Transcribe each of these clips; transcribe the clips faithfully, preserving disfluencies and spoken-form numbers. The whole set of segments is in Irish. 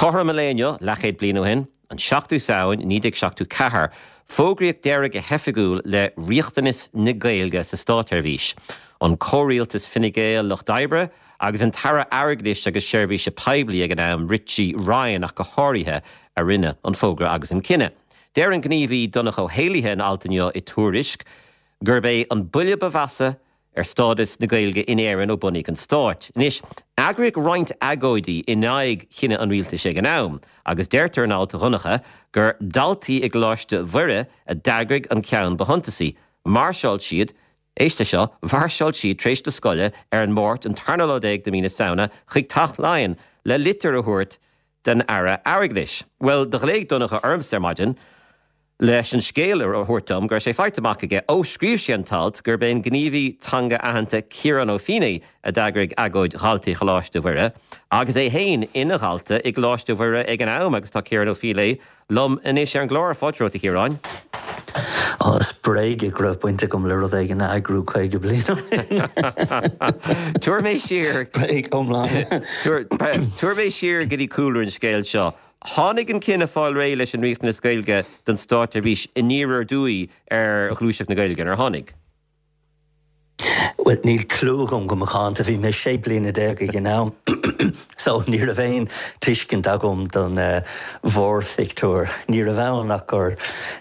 Chorra Malénio, lachéad blino hin, an seachtú saoin, nídig seachtú cahar, fógraíoch deireg a hefigúil le riachtanis na Gaeilge sa státeirvís. An córialtas Finnigéil Loch Daibre, agus an tara airglis agus seirbhís a peibli ag an am Richie Ryan ach go háirithe a rinne an fógra agus an cinenne. Deir an gníomhí donnach ó héilithe an altaneo i túrisc, gur bé an buile bavasa ar stádas na Gaeilge in éireann ó bunig an stáit. Nis, agrigh roint agóidí in naig chinne an rialtas ag an am, agus deirtar an alta runnacha gur daltaí ag láiste mhuire a dagrigh an ceann bahuntasaí. Marshall siad, éiste seo, bharsall siad tréis de scoile ar an mórt an tarnalódaig de mína saona chuig tach lion le litir a thuirt den ara airglis. Well, de gléig donnacha armster maidin, leis an scéalar ó thuirtam gur sé feicteach aige ó scríomh sé an talt gur ben gníomhí tanga ahananta Ciarán Ó Fianna a dagrigh agóid ghaltaí choláiste mhuire, agus é héin ina ghalta ag láiste mhuire ag an am agus tá Ciarán Ó Fianna lom inis ar an glóir fáidróta Ciarán. Oh, spréig ag raibh buinte gom le rud ag an agrú chuige bliana. Tuair mé siar Spréig omláin. Tuair mé siar go dtí cúlar an scéil seo. Tháinig an cinenne fáil ré leis an riachtanas na Gaeilge den státeirvís in níor dúí ar a chlúiseach na Gaeilge ar tháinig. Well, níl clú gom go machánta bhí mé sé bliana déag ag an am. So níor a bhéin tuiscint agam don mhórthictúir. Níor a bheann ach gur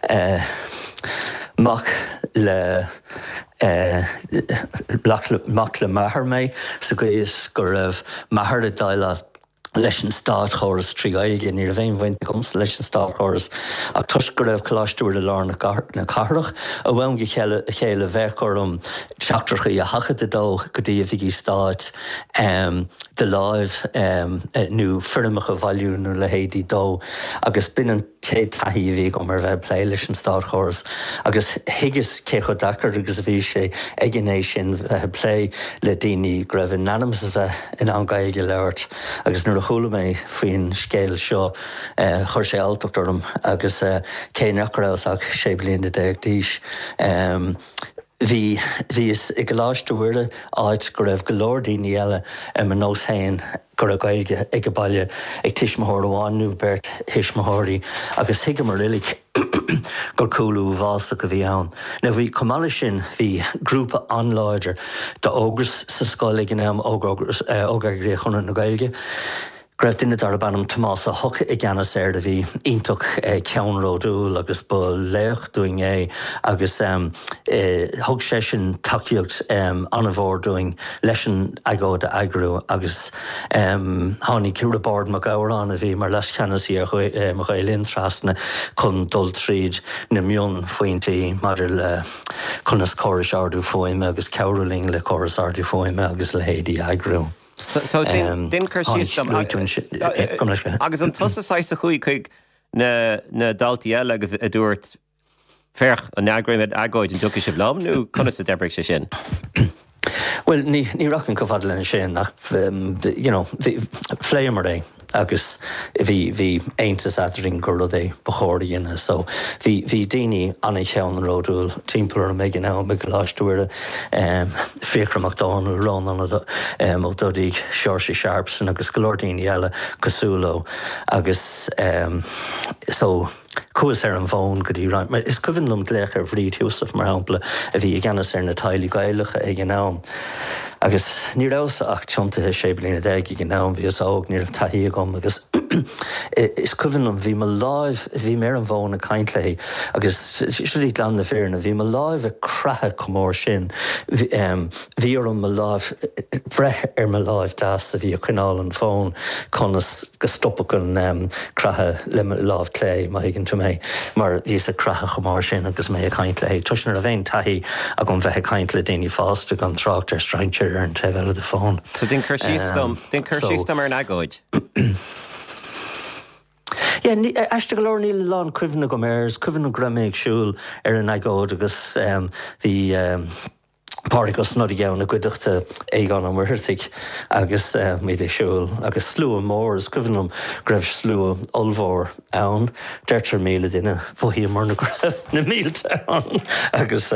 mach le mach le maithir mé, so go is gur raibh maithir a daile leis an stát choras trí Gaeilge ní a bhéin bhaint gom leis an stát choras ach tuis go raibh choláistúir le lár na carach a bhain go chéile bheicem teachtracha a hachad a dó go dtíobh í stát de láimh nó firmacha bhailiúnú le héadí dó agus bin an cé taithí bhí go mar bheith plé leis an stát choras agus higus cécho dachar agus bhí sé ag an ééis sin plé le daoine go raibh anonymous bheith in an Gaeilge leirt agus nuair chola mé faoin scéil seo chuir sé alteachtarm agus cé nachráach sé bliana déag díis. Bhí is ag go láiste bhuire áid go raibh go leor daoine eile am an nós hain gur a Gaeilge ag go baile ag tuismitheoir amháin nó beirt tuismithirí agus thuige mar rilik gur coolú bhása go bhí ann. Na bhí cumála sin bhí grúpa anláidir de ógus sa scoil ag an am ógagraí chuna na Gaeilge. Greibh duine dar bannam Tomás a hoc i gceannas air a bhí iontoch ceannródúil agus ba léoch doing é agus thug sé sin takeíocht anna bhór doing leis an agóid a agrú agus tháinig ciúra bord mar gabhrán a bhí mar leis ceannasaí a chuilíonn trasna chun dul tríd na mion faointaí mar le chunas choras ardú fóime agus ceúraling le choras ardú fóime agus le héadí agrú. So din chur síostam agus an tusaáis a chuí chuig na daltaí eile agus a dúirt ferch an neagraimid agóid an ducha sé bhlám nó chuna sa debrigh sé sin? Well, ní rachan go bhfad lena sin ach phléim mar é agus bhí bhí aontas adring gur é bachóiríonna so bhí bhí daoine anna cheann an ródúil timpeall a méid ná me go láistúire féchramach dáú rán anna ó dodí Seoirse Sharpson agus go leor daoine eile cosúló agus so cuas ar an bhón go dtí rein. Mar is cuimhin lom léach ar bhrí Thiúsaf mar hampla a bhí gceannas ar na tailí Gaeilge ag an am. Agus ní rása ach tiontathe sé bliana déag ag an am bhí ág níor taí agam agus is cuimhin lom bhí me láimh bhí mé an bhón a caint lei agus sií lean na fearna bhí me láimh a crathe comór sin bhí ar an me láimh bhreith ar me láimh das a bhí a chuineáil an fón chunas go stoppa an crathe le láimh clé mai higann tú mé mar dhís a crathe comór sin agus mé a caint lei tuisnar a bhéin taí a go bheith caint le daoine fásta an trácht ar straintear ar an tehile de fón. So din chur síostam din chur síostam ar an agóid? Yeah, eiste go leir níl lán cuimhna go mérs, cuimhna gra méid siúil ar an agóid agus bhí Párigus nó gceanna goideachta éigeán an mhuirtigh agus mé é siúil agus slú mór is cuihanm greibh slú olmhór ann, deirtar míle duine bhí mar na greibh na mílte ann agus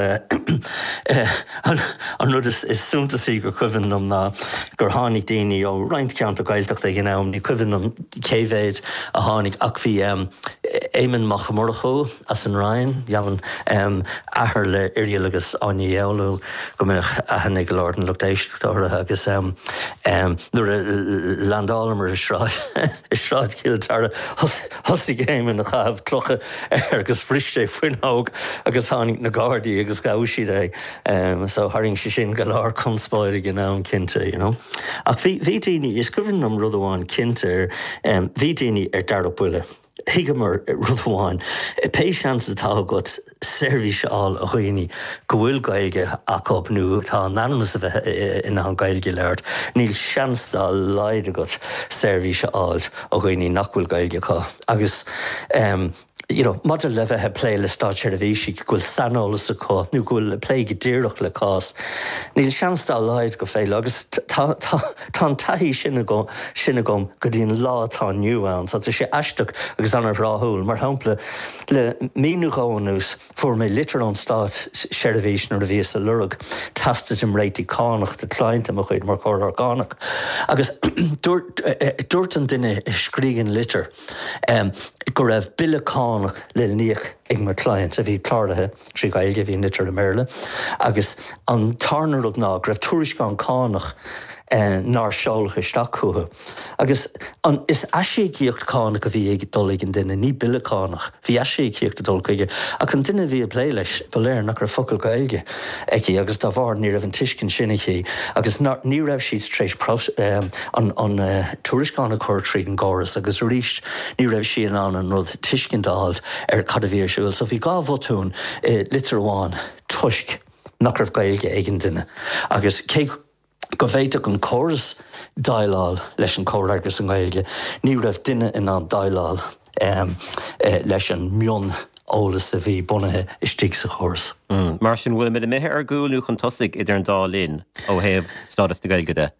an rud is súntaí gur cuihanm ná gur tháinig daoine ó roinnt ceanta gailteachta ag gnám, ní cuihanm céhhéid a tháinig ach bhí éimean macha mórchó as an Ryan, jaman ahar le irile agus aine eolú go mé a hannig Lord an Lugdéistóra agus nuair a landálamar is sráid is sráid cíiltar hosí géim in na chaamh clocha agus friste foioinóg agus tháinig na Gardaí agus gausí é so haring si sin go leir conspáide gin ná cinnte, you know. Ach bhí daoine is cuireann am rud amháin cinnte bhí daoine ar dar buile. Higamar rudháin, péisians atá got servís áil a chuoine go bhfuil gailge acab nu tá anonymous a bheith in an gailge leirt, níl seansdá leid a got servís áil a chuoine nach bhfuil gailge cá. Agus um, you know, maidir le bheith plé le stáit seirbhísí ghfuil sanálas a cá, nó ghfuil plé go díreach le cás. Níl seansdá leid go féile agus tá an taithí sinna go sinna gom go dtíon látá nniuán, sa tá sé eisteach agus an ráthúil, mar hampla le míú gáinús fuair mé litir an stáit seirbhís nar a bhíos a lurug tastas im réití cánach de cláinte mo chuid mar cóir orgánach. Agus dúirt an duine scrígan litir um, go raibh bille cánach le níoch ag mar client a bhí cláirithe trí gailge bhí litir a méle, agus an tarnarad ná raibh tuairiscán cánach Uh, nar seolcha staachúthe. Agus an is eisiíocht cánach a bhí ag dul an duine ní bille cánach, bhí eisiíocht a dul chuige, ach an duine bhí a plé leis beléir nach ar focail gailge aici agus dá bhar ní raibh an tuiscin sinnaí, agus ní raibh siad tréis um, an, an uh, tuairiscána chuir tríd an gáras agus ríist ní raibh siad an an rud tuiscin dáilt ar cad a bhír siúil, so bhí gá bhotún uh, litir amháin tuisc nach raibh gailge ag an duine. Agus cé go bhhéiteach an choras daileáil leis an cóir agus an gailge, ní raibh duine in an daileáil um, uh, leis an mion ólas a bhí bunathe istí sa choras. Mm. Mar sin bhfuil mid a mithe ar gúilú chun tosaigh idir an dálín ó thaobh stádas na gailge de.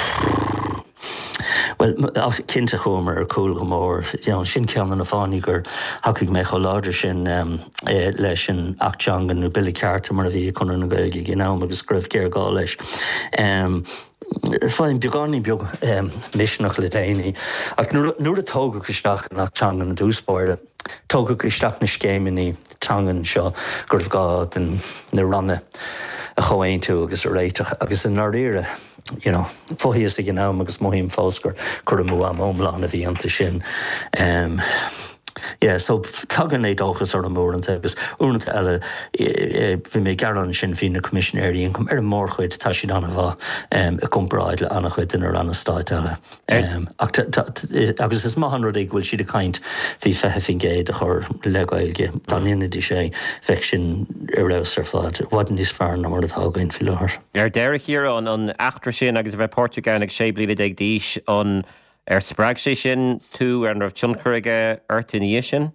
Well, cinnte chumar ar cúil go mór, sin ceanna na fáinnig gur hacaigh mé cho láidir sin um, eh, leis sin achteangan nó bille cearta mar a bhí chun na gailge gnám agus scribh céir gá leis. Um, Fáin beagání beag um, misisnach le déine, ach nuair a tóga isteach nach teangan na dúspáire, tóga isteach na scéiminí teangan seo gurh gá den na ranne a chohain tú agus a réiteach agus in náíire. You know, fóhíos ag gnám agus mohíim fáscar chur mú am ómláán a bhí anta sin. Um, yeah, so tagan é dóchas ar an móranta agus únta eile bhí mé garan sin hí na commissionéirí chum ar an mórchuid tá si anna bh um, a compráid le annach chuid in ar anna stáit eile. Um, agus is maithan rud ag bhfuil siad a caint hí fethe fin géad a chur le gailge, dá inadí sé bheith sin ar leis ar fad, wadan níos fearr na mar atá gainn fi lethir. Ar deire here an an achtar sin agus bheith Portugal ag sé bliad ag díis an ar sppraag sé sin tú ar an raibh tionchurige airtaí sin?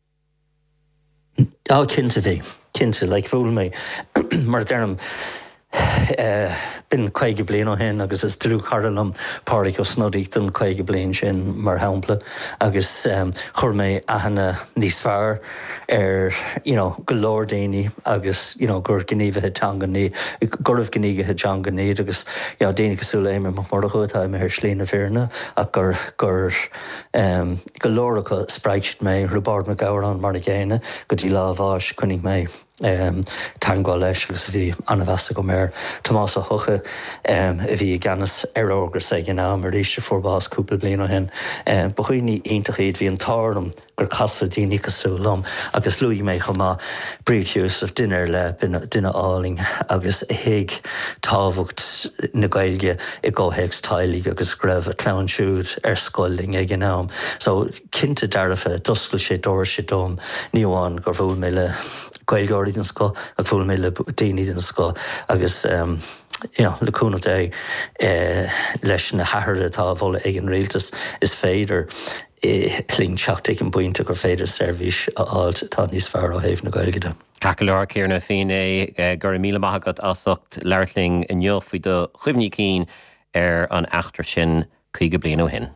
Á cinnte bhí, cinnte le bhfuil mé mar dearm Uh, bin caige blian ó hen agus is trú carlam páric ó snodícht an caige blian sin mar hampla agus um, chur mé ahanana níos fearr ar you know, go leor daoine agus you know, gur gníomhethe teanganí, gurh gníigethe teanganí agus you know, daoine cosúla éime mar a chuatá mé ar slína fearna ach gur gur um, go leorcha spráid mé rubád me gabhar mar na ggéine go dtí lábháis chunig mé Um, tangá leis agus bhí anna bheasa go mér Tomás a thucha um, a bhí ganas ar ógur sé gnám mar ríiste forbás cúpla blian ó hen. Um, ba chuoine ionintach iad bhí an tarlam gur casar daoine cosúlam agus luí mé go má bríomhthús of duine le duine áling agus a héig tábhacht na gailge i ggótheigs tailigh agus greibh a clán siúd ar scoiling ag gnám. So cinnte dearfa doscail sé dóir sé dom níomháin gur bhfuil mé le gailgáirí den sco ag bhfuil mé le daoine den sco agus um, you know, leúna é uh, leis na hathir atá bhla ag an réaltas is féidir clín teach ag an buinte gur féidir servís a áilt tá níos fearr ó thaobh na gailge de. Cacalar céirna féin é gur míle maithagad asacht leirling in neomh faoi do chuimhní cín ar an achtar sin chuige bliana ó hin.